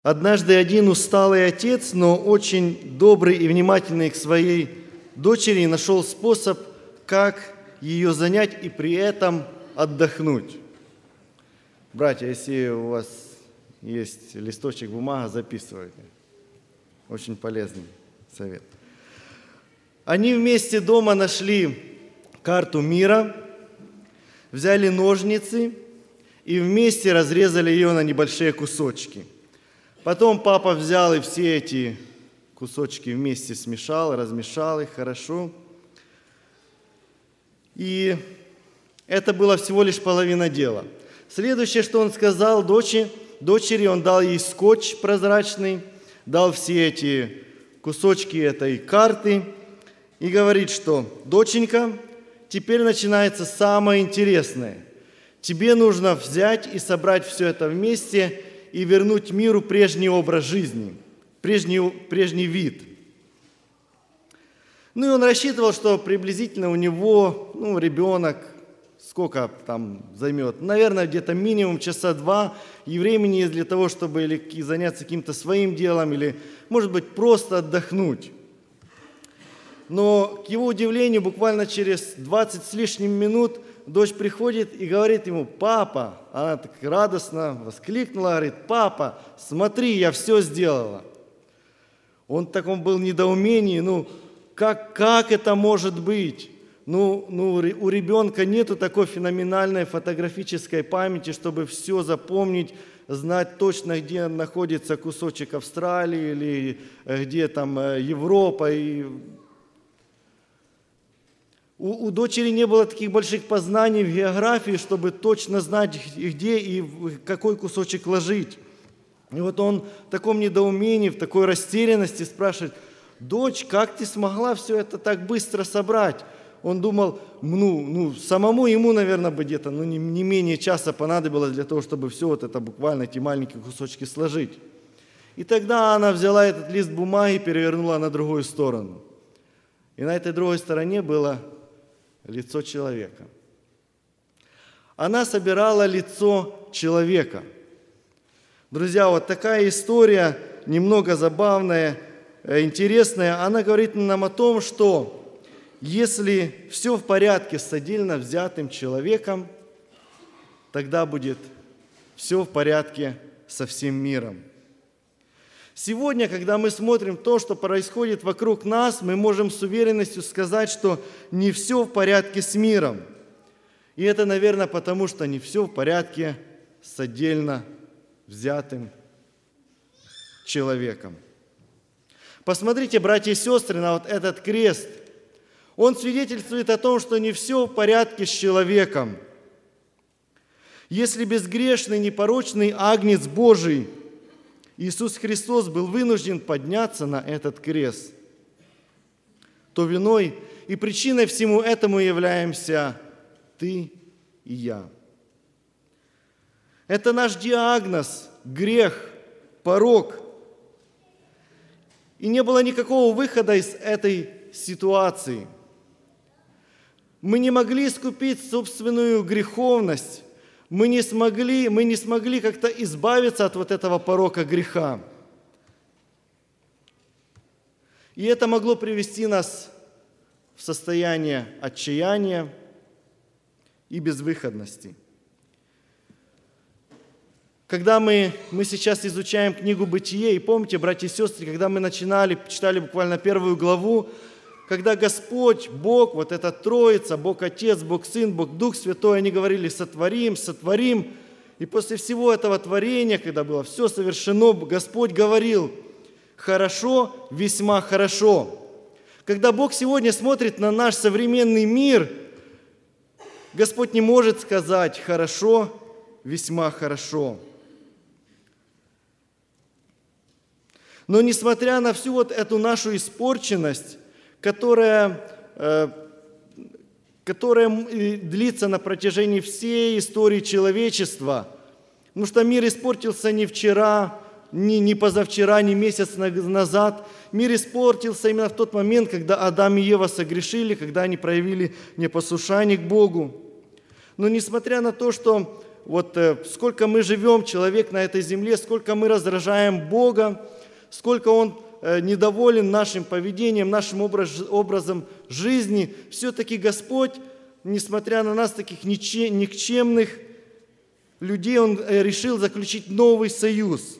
Однажды один усталый отец, но очень добрый и внимательный к своей дочери, нашел способ, как ее занять и при этом отдохнуть. Братья, если у вас есть листочек бумага, записывайте. Очень полезный совет. Они вместе дома нашли карту мира, взяли ножницы и вместе разрезали ее на небольшие кусочки. Потом папа взял и все эти кусочки вместе смешал, размешал их хорошо. И это было всего лишь половина дела. Следующее, что он сказал дочери, он дал ей скотч прозрачный, дал все эти кусочки этой карты и говорит, что «Доченька, теперь начинается самое интересное. Тебе нужно взять и собрать все это вместе и вернуть миру прежний образ жизни, прежний вид». Ну и он рассчитывал, что приблизительно у него, ребенок, сколько там займет? Наверное, где-то минимум часа 2, и времени есть для того, чтобы или заняться каким-то своим делом, или, может быть, просто отдохнуть. Но, к его удивлению, буквально через 20 с лишним минут дочь приходит и говорит ему: «Папа», она так радостно воскликнула, говорит: «Папа, смотри, я все сделала». Он в таком был недоумении, как это может быть? У ребенка нету такой феноменальной фотографической памяти, чтобы все запомнить, знать точно, где находится кусочек Австралии или где там Европа. И у дочери не было таких больших познаний в географии, чтобы точно знать, где и какой кусочек ложить. И вот он в таком недоумении, в такой растерянности спрашивает: «Дочь, как ты смогла все это так быстро собрать?» Он думал, самому ему, наверное, бы где-то не менее часа понадобилось для того, чтобы все вот это буквально эти маленькие кусочки сложить. И тогда она взяла этот лист бумаги и перевернула на другую сторону. И на этой другой стороне было лицо человека. Она собирала лицо человека. Друзья, вот такая история, немного забавная, интересная. Она говорит нам о том, что если все в порядке с отдельно взятым человеком, тогда будет все в порядке со всем миром. Сегодня, когда мы смотрим то, что происходит вокруг нас, мы можем с уверенностью сказать, что не все в порядке с миром. И это, наверное, потому что не все в порядке с отдельно взятым человеком. Посмотрите, братья и сестры, на вот этот крест. Он свидетельствует о том, что не все в порядке с человеком. Если безгрешный, непорочный Агнец Божий Иисус Христос был вынужден подняться на этот крест, то виной и причиной всему этому являемся ты и я. Это наш диагноз, грех, порок. И не было никакого выхода из этой ситуации. Мы не могли искупить собственную греховность. Мы не смогли как-то избавиться от вот этого порока греха. И это могло привести нас в состояние отчаяния и безвыходности. Когда мы сейчас изучаем книгу «Бытие», и помните, братья и сестры, когда мы читали буквально 1 главу, когда Господь, Бог, вот эта Троица, Бог Отец, Бог Сын, Бог Дух Святой, они говорили: «Сотворим, сотворим». И после всего этого творения, когда было все совершено, Господь говорил: «Хорошо, весьма хорошо». Когда Бог сегодня смотрит на наш современный мир, Господь не может сказать: «Хорошо, весьма хорошо». Но несмотря на всю вот эту нашу испорченность, которая длится на протяжении всей истории человечества, потому что мир испортился не вчера, не позавчера, не месяц назад. Мир испортился именно в тот момент, когда Адам и Ева согрешили, когда они проявили непослушание к Богу. Но несмотря на то, что сколько мы живем, человек на этой земле, сколько мы раздражаем Бога, сколько Он недоволен нашим поведением, нашим образом жизни, все-таки Господь, несмотря на нас, таких никчемных людей, Он решил заключить новый союз.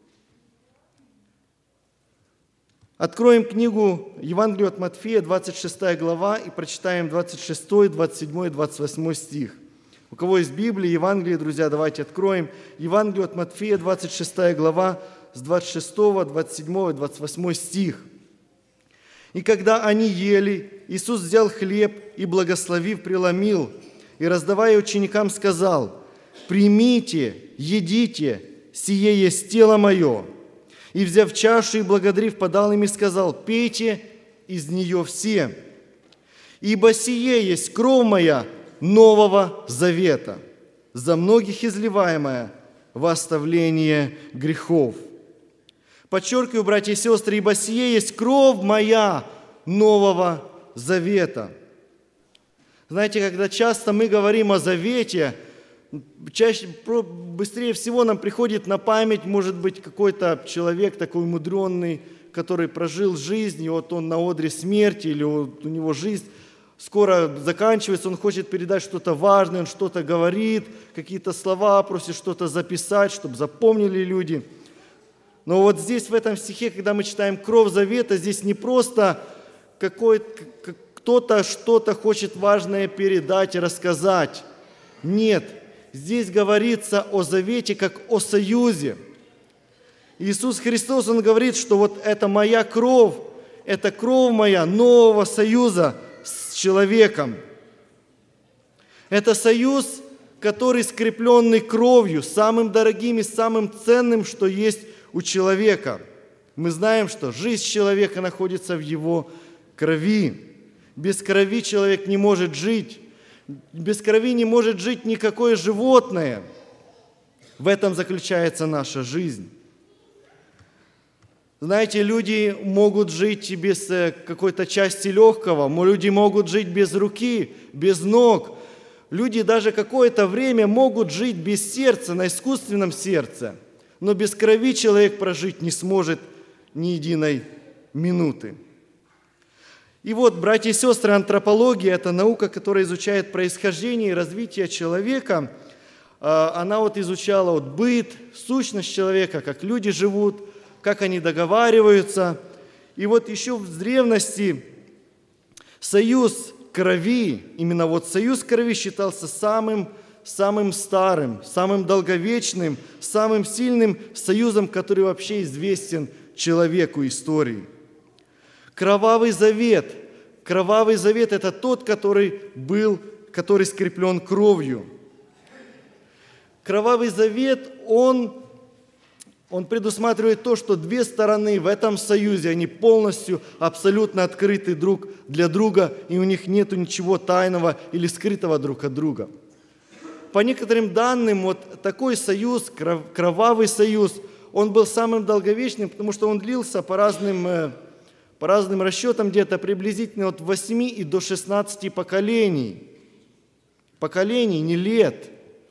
Откроем книгу Евангелие от Матфея, 26 глава, и прочитаем 26, 27 и 28 стих. У кого есть Библия, Евангелие, друзья, давайте откроем. Евангелие от Матфея, 26 глава, с 26, 27 и 28 стих. «И когда они ели, Иисус взял хлеб и, благословив, преломил, и, раздавая ученикам, сказал: „Примите, едите, сие есть тело мое“. И, взяв чашу и благодарив, подал им и сказал: „Пейте из нее все, ибо сие есть кровь моя нового завета, за многих изливаемая во оставление грехов“». Подчеркиваю, братья и сестры, ибо сие есть кровь моя нового завета. Знаете, когда часто мы говорим о завете, быстрее всего нам приходит на память, может быть, какой-то человек такой мудренный, который прожил жизнь, и вот он на одре смерти, или у него жизнь скоро заканчивается, он хочет передать что-то важное, он что-то говорит, какие-то слова, просит что-то записать, чтобы запомнили люди. Но вот здесь, в этом стихе, когда мы читаем «кровь завета», здесь не просто кто-то что-то хочет важное передать и рассказать. Нет, здесь говорится о завете как о союзе. Иисус Христос, Он говорит, что вот это моя кровь, это кровь моя нового союза с человеком. Это союз, который скрепленный кровью, самым дорогим и самым ценным, что есть у человека. Мы знаем, что жизнь человека находится в его крови. Без крови человек не может жить. Без крови не может жить никакое животное. В этом заключается наша жизнь. Знаете, люди могут жить без какой-то части легкого, люди могут жить без руки, без ног. Люди даже какое-то время могут жить без сердца, на искусственном сердце. Но без крови человек прожить не сможет ни единой минуты. И вот, братья и сестры, антропология – это наука, которая изучает происхождение и развитие человека. Она вот изучала быт, сущность человека, как люди живут, как они договариваются. И вот еще в древности союз крови, именно вот союз крови считался самым старым, самым долговечным, самым сильным союзом, который вообще известен человеку истории. Кровавый завет. Кровавый завет – это тот, который скреплен кровью. Кровавый завет, он предусматривает то, что две стороны в этом союзе, они полностью, абсолютно открыты друг для друга, и у них нет ничего тайного или скрытого друг от друга. По некоторым данным, вот такой союз, кровавый союз, он был самым долговечным, потому что он длился по разным расчетам где-то приблизительно от 8 и до 16 поколений. Поколений, не лет.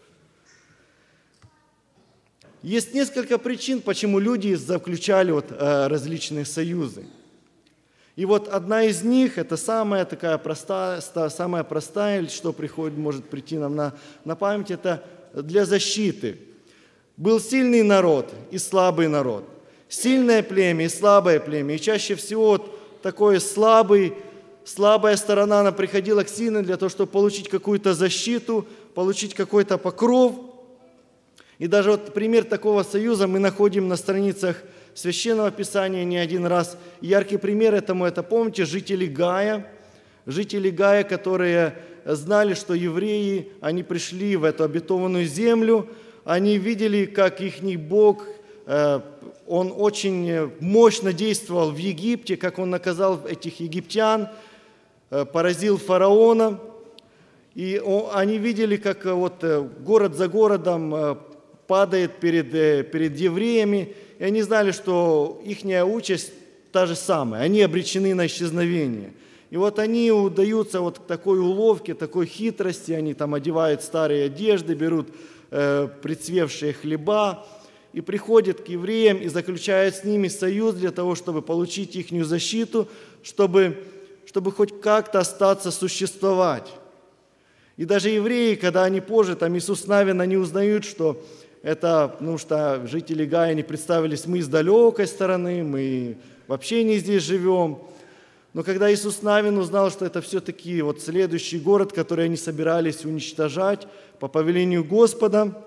Есть несколько причин, почему люди заключали различные союзы. И вот одна из них, это самая простая, что может прийти нам на память, это для защиты. Был сильный народ и слабый народ. Сильное племя и слабое племя. И чаще всего такое слабая сторона, она приходила к сильной для того, чтобы получить какую-то защиту, получить какой-то покров. И даже вот пример такого союза мы находим на страницах Священного Писания не один раз. Яркий пример этому, это, помните, жители Гая, которые знали, что евреи, они пришли в эту обетованную землю, они видели, как их Бог, Он очень мощно действовал в Египте, как Он наказал этих египтян, поразил фараона. И они видели, как город за городом падает перед евреями, и они знали, что их участь та же самая, они обречены на исчезновение. И вот они удаются к такой уловке, такой хитрости, они там одевают старые одежды, берут прицвевшие хлеба, и приходит к евреям и заключает с ними союз для того, чтобы получить их защиту, чтобы хоть как-то остаться существовать. И даже евреи, когда они позже, там Иисус Навин, они узнают, что это, потому что жители Гая, они представились, мы с далекой стороны, мы вообще не здесь живем. Но когда Иисус Навин узнал, что это все-таки вот следующий город, который они собирались уничтожать по повелению Господа,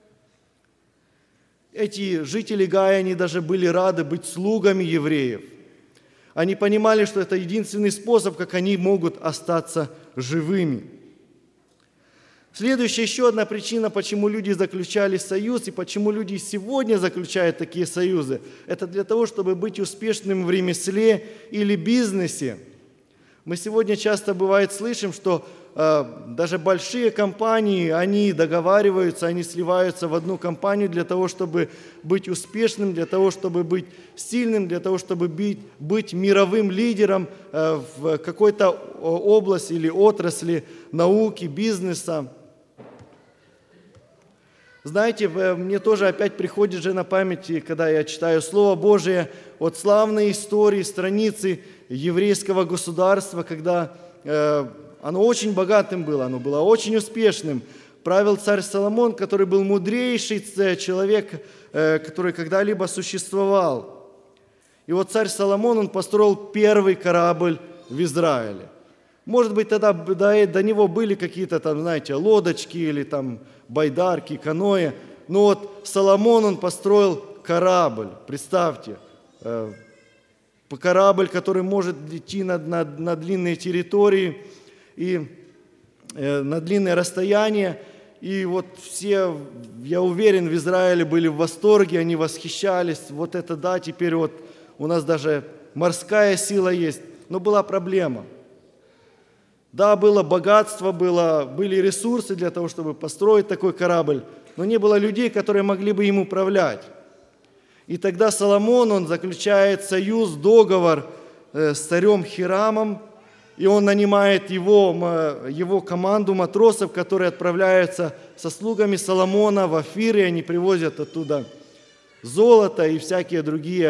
эти жители Гая, они даже были рады быть слугами евреев. Они понимали, что это единственный способ, как они могут остаться живыми. Следующая еще одна причина, почему люди заключали союз и почему люди сегодня заключают такие союзы, это для того, чтобы быть успешным в ремесле или бизнесе. Мы сегодня часто бывает слышим, что даже большие компании, они договариваются, они сливаются в одну компанию для того, чтобы быть успешным, для того, чтобы быть сильным, для того, чтобы быть мировым лидером в какой-то области или отрасли науки, бизнеса. Знаете, мне тоже опять приходит же на память, когда я читаю Слово Божие, от славной истории, страницы еврейского государства, когда оно очень богатым было, оно было очень успешным. Правил царь Соломон, который был мудрейший человек, который когда-либо существовал. И вот царь Соломон, он построил первый корабль в Израиле. Может быть, тогда до него были какие-то там, знаете, лодочки или там байдарки, каноэ. Но вот Соломон, он построил корабль, представьте, корабль, который может идти на длинные территории и на длинные расстояния. И вот все, я уверен, в Израиле были в восторге, они восхищались. Вот это да, теперь вот у нас даже морская сила есть. Но была проблема. Да, было богатство, были ресурсы для того, чтобы построить такой корабль, но не было людей, которые могли бы им управлять. И тогда Соломон, он заключает союз, договор с царем Хирамом, и он нанимает его команду матросов, которые отправляются со слугами Соломона в Офир, и они привозят оттуда золото и всякие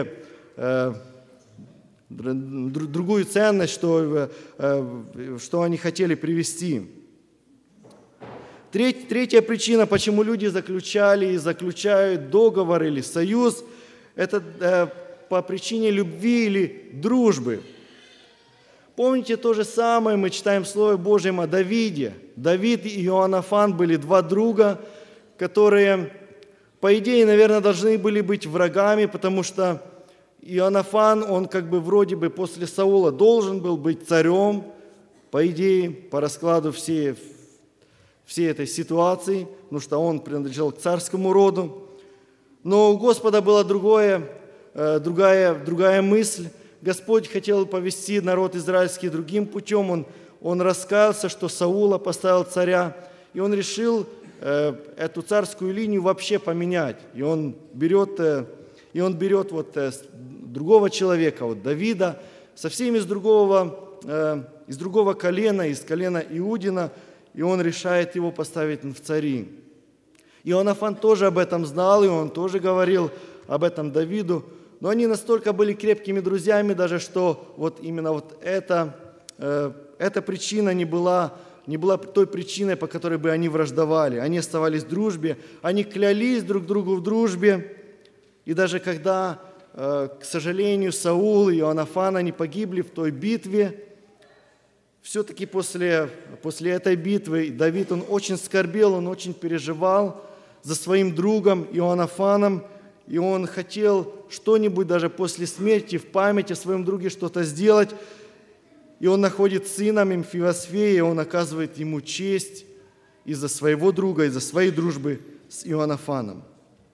другую ценность, что они хотели привезти. Третья причина, почему люди заключали и заключают договор или союз, это по причине любви или дружбы. Помните, то же самое мы читаем в Слове Божьем о Давиде. Давид и Иоаннафан были два друга, которые, по идее, наверное, должны были быть врагами, потому что Иоаннафан, он как бы вроде бы после Саула должен был быть царем, по идее, по раскладу всей этой ситуации, потому что он принадлежал к царскому роду. Но у Господа была другая мысль. Господь хотел повести народ израильский другим путем. Он раскаялся, что Саула поставил царя, и он решил эту царскую линию вообще поменять. И он берет вот другого человека, вот Давида, совсем из другого колена, из колена Иудина, и он решает его поставить в цари. Иоаннафан тоже об этом знал, и он тоже говорил об этом Давиду, но они настолько были крепкими друзьями даже, что вот именно вот эта причина не была той причиной, по которой бы они враждовали. Они оставались в дружбе, они клялись друг другу в дружбе, и даже когда, к сожалению, Саул и Иоаннафан, они погибли в той битве, все-таки после этой битвы Давид, он очень скорбел, он очень переживал за своим другом Иоаннафаном, и он хотел что-нибудь даже после смерти в память о своем друге что-то сделать, и он находит сына Мемфивосфея, и он оказывает ему честь из-за своего друга, из-за своей дружбы с Иоаннафаном.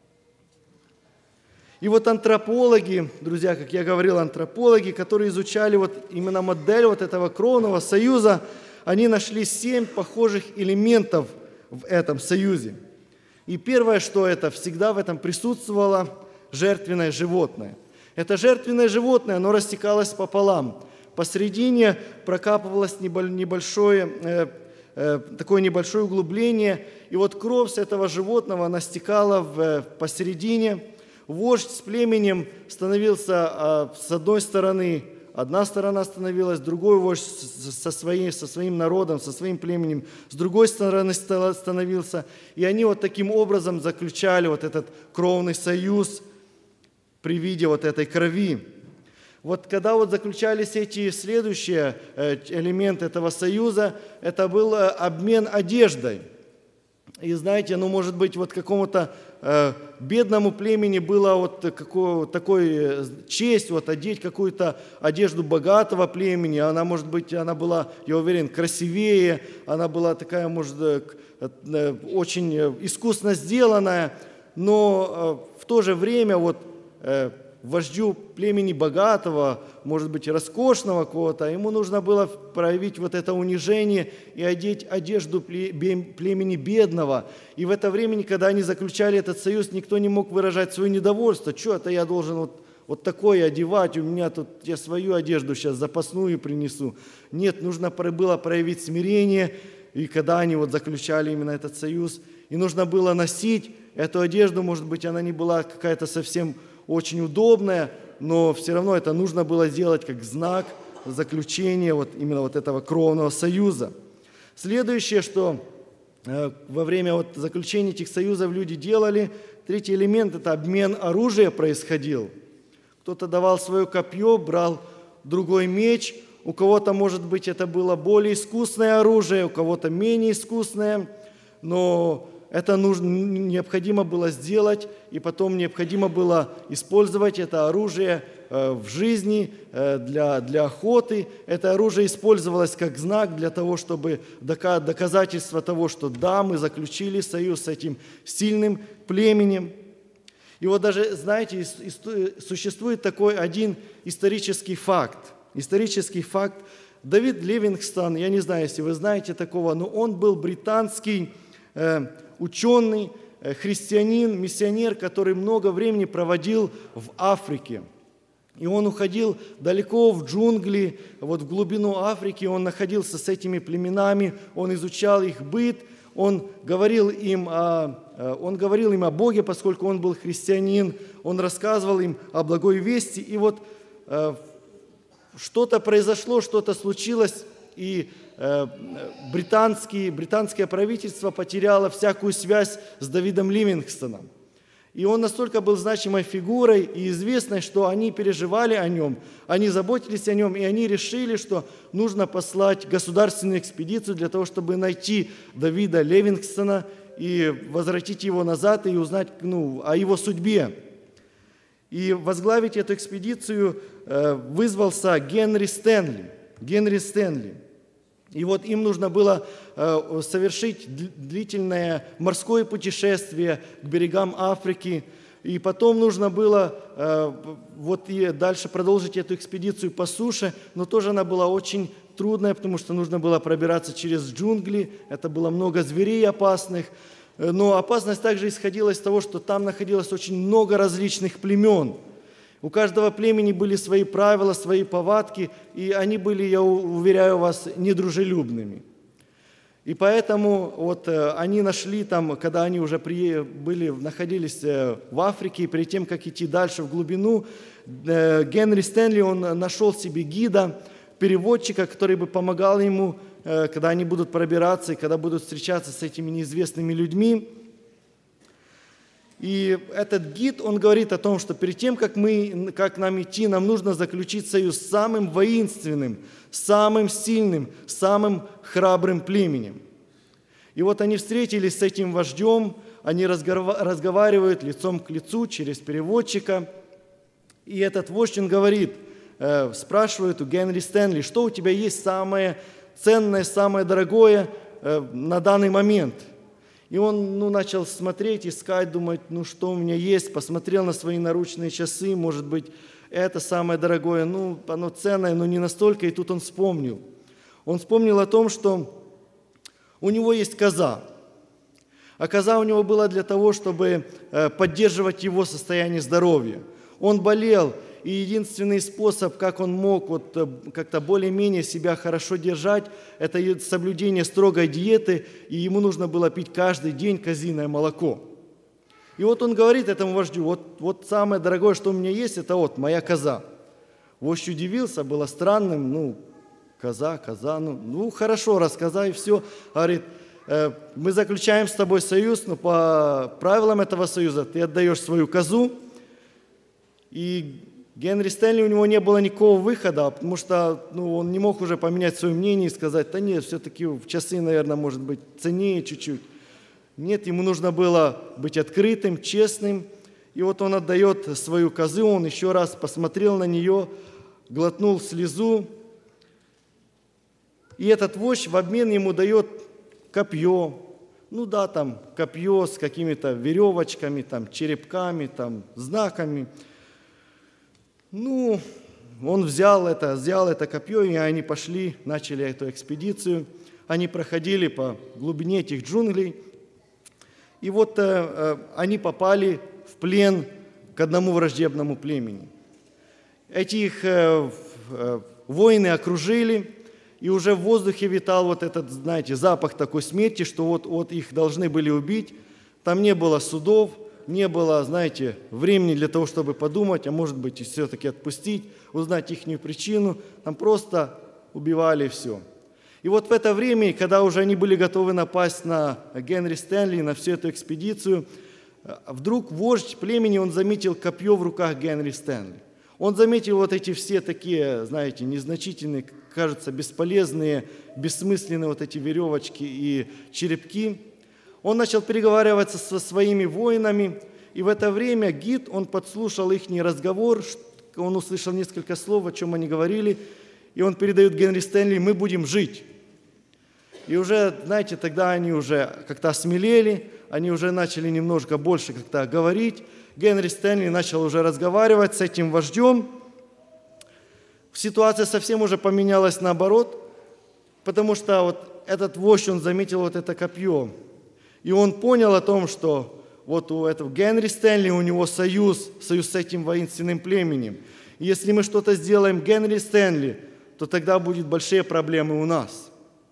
И вот антропологи, друзья, как я говорил, антропологи, которые изучали вот именно модель вот этого кровного союза, они нашли 7 похожих элементов в этом союзе. И первое, что это всегда в этом присутствовало, жертвенное животное. Это жертвенное животное, оно растекалось пополам. Посредине прокапывалось небольшое такое небольшое углубление, и вот кровь с этого животного, она стекала посередине. Вождь с племенем становился с одной стороны, одна сторона становилась, другой вождь со своим народом, со своим племенем, с другой стороны становился. И они вот таким образом заключали вот этот кровный союз при виде вот этой крови. Вот когда вот заключались эти следующие элементы этого союза, это был обмен одеждой. И знаете, может быть, вот какому-то бедному племени было вот такой честь вот одеть какую-то одежду богатого племени. Она, может быть, она была, я уверен, красивее, она была такая, может, очень искусно сделанная, но в то же время вот вождю племени богатого, может быть, роскошного кого-то, ему нужно было проявить вот это унижение и одеть одежду племени бедного. И в это время, когда они заключали этот союз, никто не мог выражать свое недовольство. Что это я должен вот такое одевать, у меня тут, я свою одежду сейчас запасную принесу. Нет, нужно было проявить смирение, и когда они вот заключали именно этот союз, и нужно было носить эту одежду, может быть, она не была какая-то совсем очень удобная, но все равно это нужно было сделать как знак заключения вот именно вот этого кровного союза. Следующее, что во время вот заключения этих союзов люди делали, третий элемент – это обмен оружия происходил. Кто-то давал свое копье, брал другой меч, у кого-то, может быть, это было более искусное оружие, у кого-то менее искусное, но это необходимо было сделать, и потом необходимо было использовать это оружие в жизни для охоты. Это оружие использовалось как знак для того, чтобы доказательство того, что да, мы заключили союз с этим сильным племенем. И вот даже, знаете, существует такой один исторический факт. Исторический факт. Давид Ливингстон, я не знаю, если вы знаете такого, но он был британский ученый, христианин, миссионер, который много времени проводил в Африке. И он уходил далеко в джунгли, вот в глубину Африки, он находился с этими племенами, он изучал их быт, он говорил им о Боге, поскольку он был христианин, он рассказывал им о благой вести. И вот что-то произошло, что-то случилось, и британское правительство потеряло всякую связь с Давидом Ливингстоном. И он настолько был значимой фигурой и известной, что они переживали о нем, они заботились о нем, и они решили, что нужно послать государственную экспедицию для того, чтобы найти Давида Ливингстона и возвратить его назад и узнать о его судьбе. И возглавить эту экспедицию вызвался Генри Стэнли. И вот им нужно было совершить длительное морское путешествие к берегам Африки. И потом нужно было и дальше продолжить эту экспедицию по суше, но тоже она была очень трудная, потому что нужно было пробираться через джунгли, это было много зверей опасных. Но опасность также исходила из того, что там находилось очень много различных племен. У каждого племени были свои правила, свои повадки, и они были, я уверяю вас, недружелюбными. И поэтому они нашли там, когда они уже находились в Африке, и перед тем, как идти дальше в глубину, Генри Стэнли, он нашел себе гида, переводчика, который бы помогал ему, когда они будут пробираться и когда будут встречаться с этими неизвестными людьми. И этот гид, он говорит о том, что перед тем, как нам идти, нам нужно заключить союз с самым воинственным, самым сильным, самым храбрым племенем. И вот они встретились с этим вождем, они разговаривают лицом к лицу через переводчика. И этот вождь, он говорит, спрашивает у Генри Стэнли, что у тебя есть самое ценное, самое дорогое на данный момент. И он начал смотреть, искать, думать, что у меня есть. Посмотрел на свои наручные часы, может быть, это самое дорогое, оно ценное, но не настолько. И тут он вспомнил. Он вспомнил о том, что у него есть коза. А коза у него была для того, чтобы поддерживать его состояние здоровья. Он болел, и единственный способ, как он мог как-то более-менее себя хорошо держать, это соблюдение строгой диеты, и ему нужно было пить каждый день козиное молоко. И вот он говорит этому вождю: вот самое дорогое, что у меня есть, это вот моя коза. Вождь удивился, было странным, коза, хорошо, раз коза и все. Говорит: мы заключаем с тобой союз, но по правилам этого союза ты отдаешь свою козу. И Генри Стэнли, у него не было никакого выхода, потому что он не мог уже поменять свое мнение и сказать: да нет, все-таки в часы, наверное, может быть ценнее чуть-чуть. Нет, ему нужно было быть открытым, честным. И вот он отдает свою козу, он еще раз посмотрел на нее, глотнул слезу. И этот вождь в обмен ему дает копье. Копье с какими-то веревочками, черепками, знаками. Он взял это копье, и они пошли, начали эту экспедицию. Они проходили по глубине этих джунглей. И вот они попали в плен к одному враждебному племени. Этих воины окружили, и уже в воздухе витал вот этот, запах такой смерти, что вот их должны были убить. Там не было судов, не было, времени для того, чтобы подумать, а может быть и все-таки отпустить, узнать их причину. Там просто убивали все. И вот в это время, когда уже они были готовы напасть на Генри Стэнли, на всю эту экспедицию, вдруг вождь племени, он заметил копье в руках Генри Стэнли. Он заметил вот эти все такие, незначительные, кажется, бесполезные, бессмысленные вот эти веревочки и черепки. Он начал переговариваться со своими воинами, и в это время гид, он подслушал их разговор, он услышал несколько слов, о чем они говорили, и он передает Генри Стэнли: мы будем жить. И уже, тогда они уже как-то осмелели, они уже начали немножко больше как-то говорить. Генри Стэнли начал уже разговаривать с этим вождем. Ситуация совсем уже поменялась наоборот, потому что вот этот вождь, он заметил вот это копье. И он понял о том, что вот у этого Генри Стэнли, у него союз с этим воинственным племенем. И если мы что-то сделаем Генри Стэнли, то тогда будут большие проблемы у нас.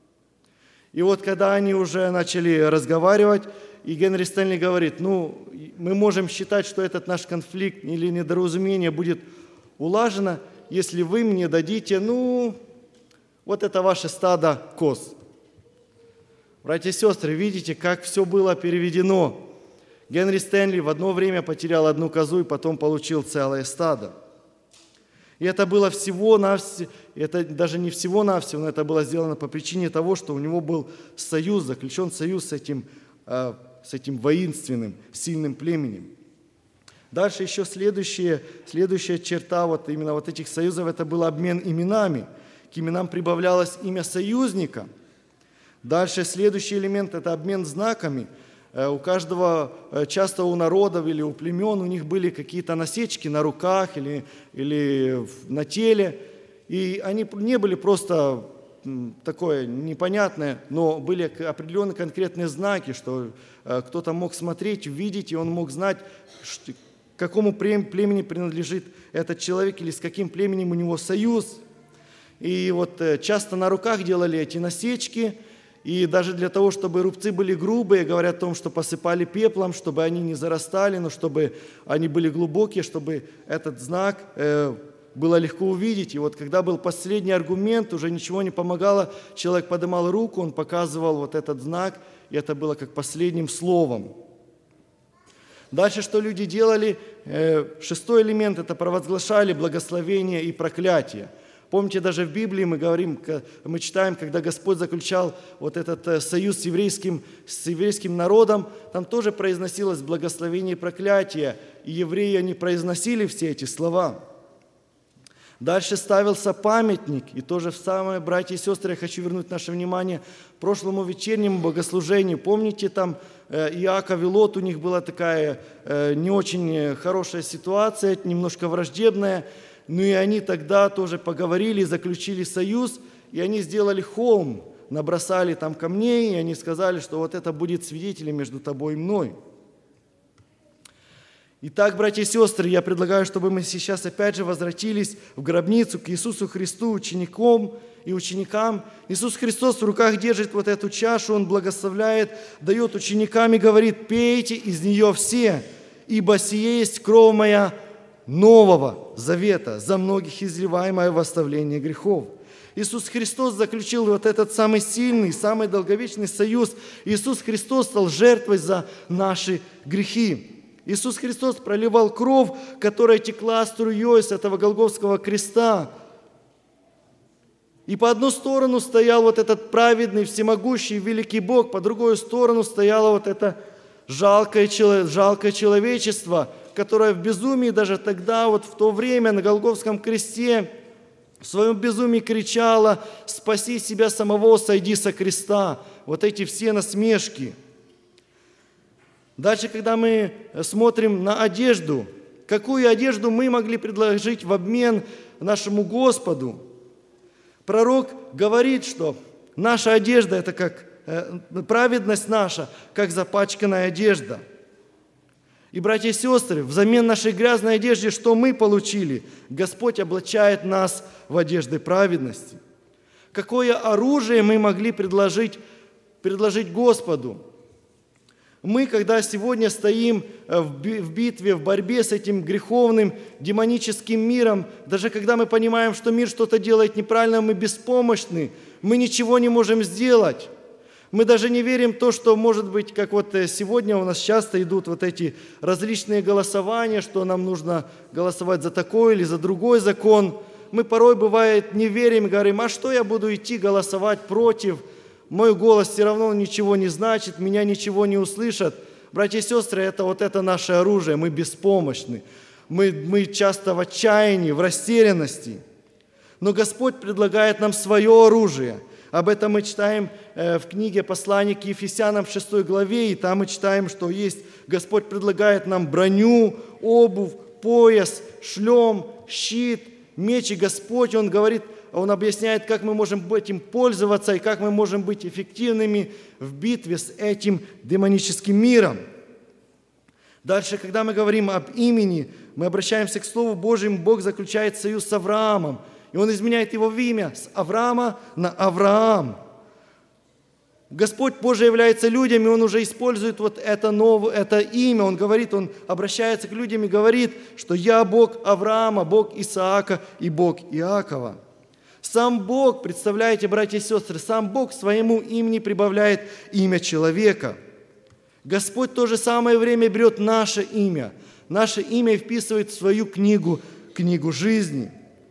И вот когда они уже начали разговаривать, и Генри Стэнли говорит: мы можем считать, что этот наш конфликт или недоразумение будет улажено, если вы мне дадите, вот это ваше стадо коз. Братья и сестры, видите, как все было переведено. Генри Стэнли в одно время потерял одну козу и потом получил целое стадо. И это было всего-навсего, это даже не всего-навсего, но это было сделано по причине того, что у него был союз, заключен союз с этим воинственным, сильным племенем. Дальше еще следующая черта именно этих союзов, это был обмен именами. К именам прибавлялось имя союзника. Дальше следующий элемент – это обмен знаками. У каждого, часто у народов или у племен, у них были какие-то насечки на руках или на теле. И они не были просто такое непонятное, но были определенные конкретные знаки, что кто-то мог смотреть, видеть, и он мог знать, к какому племени принадлежит этот человек или с каким племенем у него союз. И вот часто на руках делали эти насечки, и даже для того, чтобы рубцы были грубые, говорят о том, что посыпали пеплом, чтобы они не зарастали, но чтобы они были глубокие, чтобы этот знак было легко увидеть. И вот когда был последний аргумент, уже ничего не помогало, человек поднимал руку, он показывал вот этот знак, и это было как последним словом. Дальше что люди делали? Шестой элемент – это провозглашали благословение и проклятие. Помните, даже в Библии мы читаем, когда Господь заключал вот этот союз с еврейским народом, там тоже произносилось благословение и проклятие, и евреи, они произносили все эти слова. Дальше ставился памятник, и то же самое, братья и сестры, я хочу вернуть наше внимание к прошлому вечернему богослужению. Помните, там Иаков и Лот, у них была такая не очень хорошая ситуация, немножко враждебная, ну и они тогда тоже поговорили, заключили союз, и они сделали холм, набросали там камней, и они сказали, что вот это будет свидетелем между тобой и мной. Итак, братья и сестры, я предлагаю, чтобы мы сейчас опять же возвратились в гробницу к Иисусу Христу, ученикам и ученикам. Иисус Христос в руках держит вот эту чашу, Он благословляет, дает ученикам и говорит: «Пейте из нее все, ибо сие есть кровь моя нового завета, за многих изливаемая в оставление грехов». Иисус Христос заключил вот этот самый сильный, самый долговечный союз. Иисус Христос стал жертвой за наши грехи. Иисус Христос проливал кровь, которая текла струей с этого Голгофского креста. И по одну сторону стоял вот этот праведный, всемогущий, великий Бог, по другую сторону стояло вот это жалкое человечество, которое в безумии даже тогда, вот в то время на Голгофском кресте, в своем безумии кричало: «Спаси себя самого, сойди со креста». Вот эти все насмешки. Дальше, когда мы смотрим на одежду, какую одежду мы могли предложить в обмен нашему Господу? Пророк говорит, что наша одежда – это как праведность наша, как запачканная одежда. И, братья и сестры, взамен нашей грязной одежды, что мы получили? Господь облачает нас в одежды праведности. Какое оружие мы могли предложить Господу? Мы, когда сегодня стоим в битве, в борьбе с этим греховным, демоническим миром, даже когда мы понимаем, что мир что-то делает неправильно, мы беспомощны, мы ничего не можем сделать. Мы даже не верим в то, что, может быть, как вот сегодня у нас часто идут вот эти различные голосования, что нам нужно голосовать за такой или за другой закон. Мы порой, бывает, не верим, говорим: а что я буду идти голосовать против? Мой голос все равно ничего не значит, меня ничего не услышат. Братья и сестры, это наше оружие, мы беспомощны. Мы часто в отчаянии, в растерянности. Но Господь предлагает нам свое оружие. Об этом мы читаем в книге «Послание к Ефесянам» в 6 главе, и там мы читаем, что есть Господь предлагает нам броню, обувь, пояс, шлем, щит, меч, и Господь, Он говорит, Он объясняет, как мы можем этим пользоваться и как мы можем быть эффективными в битве с этим демоническим миром. Дальше, когда мы говорим об имени, мы обращаемся к Слову Божьему, Бог заключает союз с Авраамом, и Он изменяет его в имя с Авраама на Авраам. Господь Божий является людям, и Он уже использует вот это имя. Он говорит, Он обращается к людям и говорит, что «Я Бог Авраама, Бог Исаака и Бог Иакова». Сам Бог, представляете, братья и сестры, сам Бог своему имени прибавляет имя человека. Господь в то же самое время берет наше имя и вписывает в свою книгу жизни.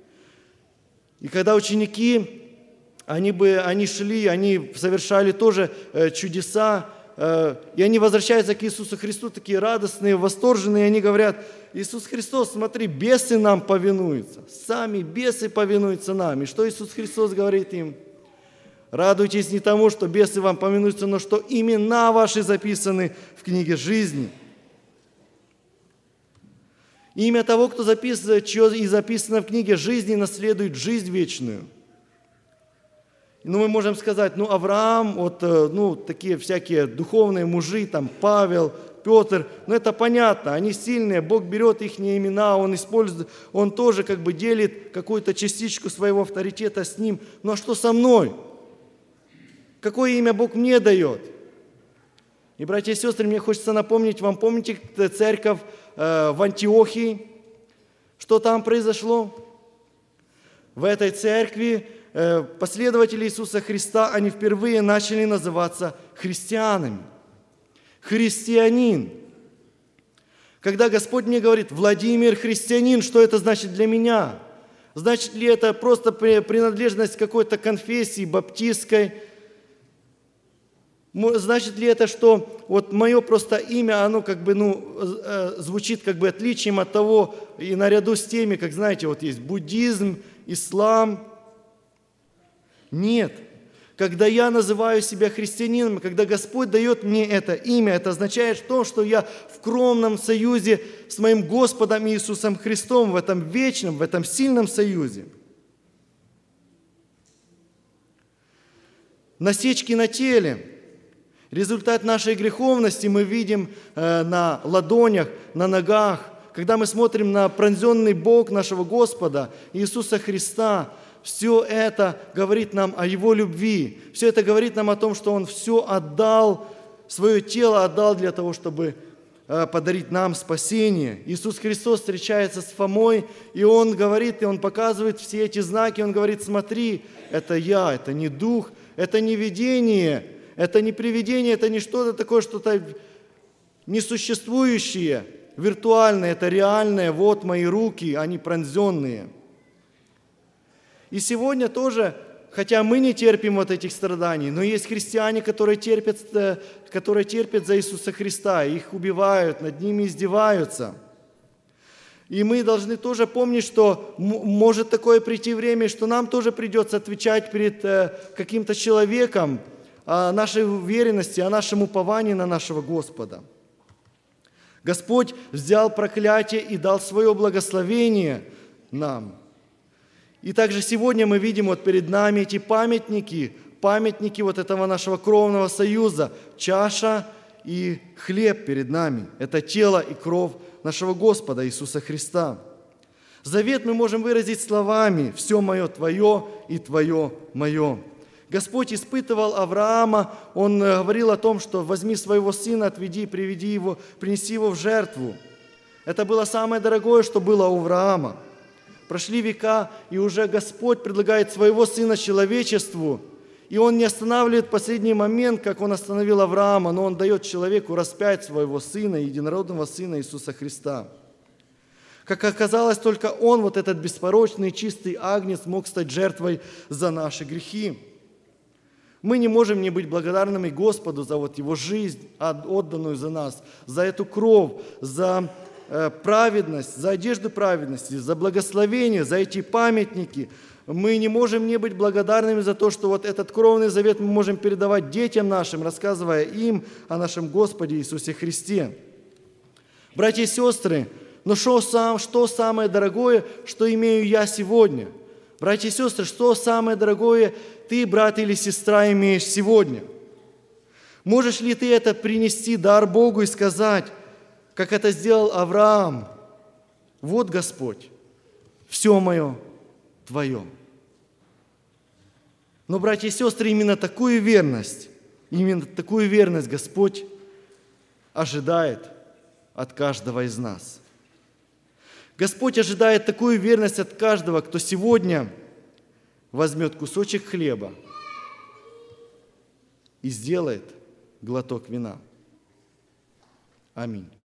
И когда ученики, они шли, они совершали тоже чудеса, и они возвращаются к Иисусу Христу, такие радостные, восторженные, и они говорят: Иисус Христос, смотри, бесы нам повинуются, сами бесы повинуются нам. И что Иисус Христос говорит им? Радуйтесь не тому, что бесы вам повинуются, но что имена ваши записаны в книге жизни. Имя того, кто записано, чье и записано в книге жизни, наследует жизнь вечную. Мы можем сказать, Авраам, такие всякие духовные мужи, там Павел, Петр, это понятно, они сильные, Бог берет их имена, Он использует, Он тоже делит какую-то частичку своего авторитета с ним. А что со мной? Какое имя Бог мне дает? И, братья и сестры, мне хочется напомнить вам, помните церковь в Антиохии? Что там произошло? В этой церкви последователи Иисуса Христа, они впервые начали называться христианами. Христианин. Когда Господь мне говорит: Владимир христианин, что это значит для меня? Значит ли это просто принадлежность к какой-то конфессии баптистской? Значит ли это, что мое просто имя, оно звучит отличием от того, и наряду с теми, как знаете, есть буддизм, ислам? Нет. Когда я называю себя христианином, когда Господь дает мне это имя, это означает то, что я в кровном союзе с моим Господом Иисусом Христом, в этом вечном, в этом сильном союзе. Насечки на теле. Результат нашей греховности мы видим на ладонях, на ногах. Когда мы смотрим на пронзенный Бог нашего Господа Иисуса Христа, все это говорит нам о Его любви. Все это говорит нам о том, что Он все отдал, свое тело отдал для того, чтобы подарить нам спасение. Иисус Христос встречается с Фомой, и Он говорит, и Он показывает все эти знаки. Он говорит: смотри, это я, это не дух, это не видение, это не привидение, это не что-то такое, что-то несуществующее, виртуальное, это реальное. Вот мои руки, они пронзенные. И сегодня тоже, хотя мы не терпим вот этих страданий, но есть христиане, которые терпят за Иисуса Христа, их убивают, над ними издеваются. И мы должны тоже помнить, что может такое прийти время, что нам тоже придется отвечать перед каким-то человеком о нашей уверенности, о нашем уповании на нашего Господа. Господь взял проклятие и дал свое благословение нам. И также сегодня мы видим вот перед нами эти памятники вот этого нашего кровного союза, чаша и хлеб перед нами. Это тело и кровь нашего Господа Иисуса Христа. Завет мы можем выразить словами: «Все мое твое и твое мое». Господь испытывал Авраама, Он говорил о том, что возьми своего сына, отведи, приведи его, принеси его в жертву. Это было самое дорогое, что было у Авраама. Прошли века, и уже Господь предлагает своего Сына человечеству, и Он не останавливает последний момент, как Он остановил Авраама, но Он дает человеку распять своего Сына, единородного Сына Иисуса Христа. Как оказалось, только Он, вот этот беспорочный, чистый агнец, мог стать жертвой за наши грехи. Мы не можем не быть благодарными Господу за вот Его жизнь, отданную за нас, за эту кровь, за праведность, за одежду праведности, за благословение, за эти памятники. Мы не можем не быть благодарными за то, что вот этот кровный завет мы можем передавать детям нашим, рассказывая им о нашем Господе Иисусе Христе. Братья и сестры, но что самое дорогое, что имею я сегодня? Братья и сестры, что самое дорогое ты, брат или сестра, имеешь сегодня? Можешь ли ты это принести дар Богу и сказать, как это сделал Авраам: вот, Господь, все мое Твое. Но, братья и сестры, именно такую верность Господь ожидает от каждого из нас. Господь ожидает такую верность от каждого, кто сегодня возьмет кусочек хлеба и сделает глоток вина. Аминь.